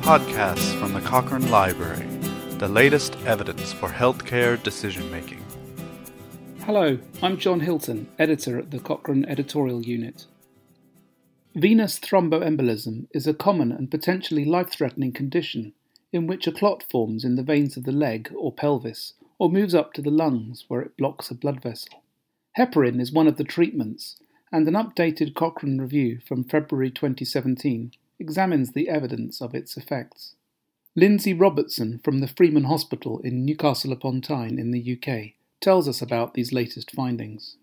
Podcasts from the Cochrane Library, the latest evidence for healthcare decision-making. Hello, I'm John Hilton, editor at the Cochrane Editorial Unit. Venous thromboembolism is a common and potentially life-threatening condition in which a clot forms in the veins of the leg or pelvis or moves up to the lungs where it blocks a blood vessel. Heparin is one of the treatments, and an updated Cochrane review from February 2017 examines the evidence of its effects. Lindsay Robertson from the Freeman Hospital in Newcastle upon Tyne in the UK tells us about these latest findings.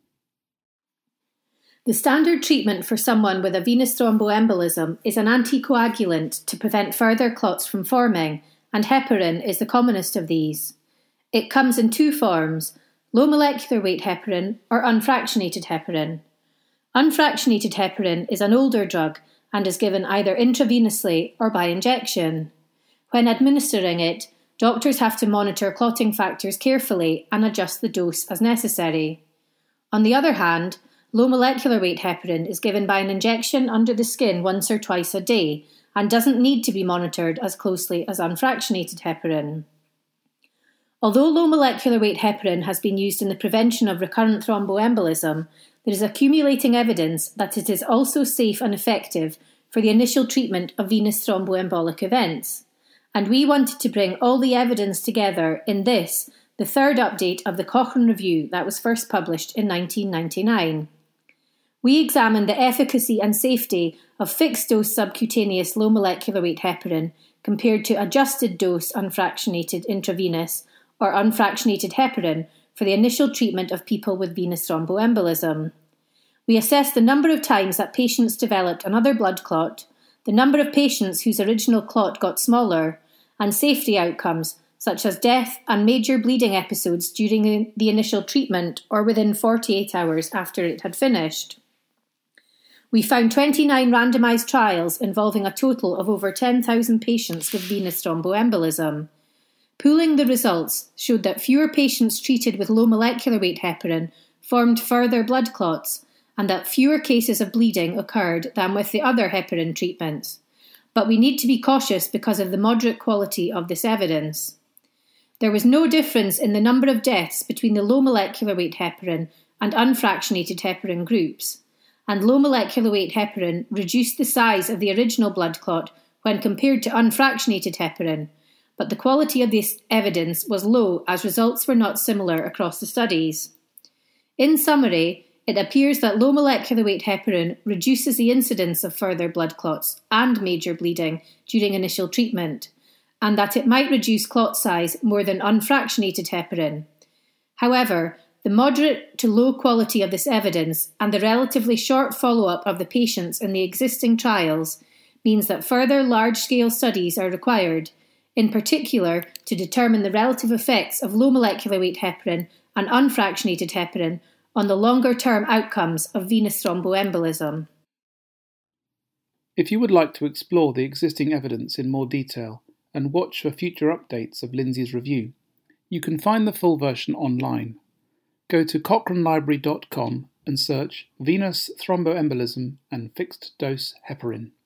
The standard treatment for someone with a venous thromboembolism is an anticoagulant to prevent further clots from forming, and heparin is the commonest of these. It comes in two forms, low molecular weight heparin or unfractionated heparin. Unfractionated heparin is an older drug and is given either intravenously or by injection. When administering it, doctors have to monitor clotting factors carefully and adjust the dose as necessary. On the other hand, low molecular weight heparin is given by an injection under the skin once or twice a day and doesn't need to be monitored as closely as unfractionated heparin. Although low molecular weight heparin has been used in the prevention of recurrent thromboembolism, there is accumulating evidence that it is also safe and effective for the initial treatment of venous thromboembolic events. And we wanted to bring all the evidence together in this, the third update of the Cochrane Review that was first published in 1999. We examined the efficacy and safety of fixed-dose subcutaneous low molecular weight heparin compared to adjusted-dose unfractionated intravenous or unfractionated heparin for the initial treatment of people with venous thromboembolism. We assessed the number of times that patients developed another blood clot, the number of patients whose original clot got smaller, and safety outcomes such as death and major bleeding episodes during the initial treatment or within 48 hours after it had finished. We found 29 randomised trials involving a total of over 10,000 patients with venous thromboembolism. Pooling the results showed that fewer patients treated with low molecular weight heparin formed further blood clots and that fewer cases of bleeding occurred than with the other heparin treatments. But we need to be cautious because of the moderate quality of this evidence. There was no difference in the number of deaths between the low molecular weight heparin and unfractionated heparin groups, and low molecular weight heparin reduced the size of the original blood clot when compared to unfractionated heparin, but the quality of this evidence was low as results were not similar across the studies. In summary, it appears that low molecular weight heparin reduces the incidence of further blood clots and major bleeding during initial treatment, and that it might reduce clot size more than unfractionated heparin. However, the moderate to low quality of this evidence and the relatively short follow-up of the patients in the existing trials means that further large-scale studies are required, in particular to determine the relative effects of low molecular weight heparin and unfractionated heparin on the longer-term outcomes of venous thromboembolism. If you would like to explore the existing evidence in more detail and watch for future updates of Lindsay's review, you can find the full version online. Go to cochranelibrary.com and search venous thromboembolism and fixed-dose heparin.